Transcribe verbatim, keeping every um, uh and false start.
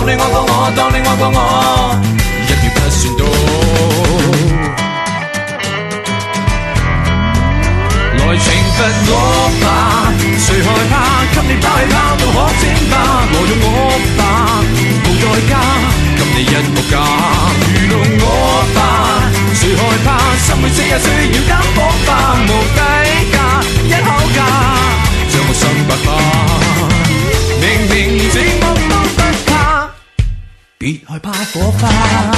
你愛過我，當你愛過我，一秒不算多。來懲罰我吧，誰害怕？給你拋棄拋到可稱霸，挪用我吧，無代價，給你一個家，愚弄我吧，誰害怕？心每四日需要減火化，無底價，一口價，將我心白化，明明寂寞都不怕，別害怕火花。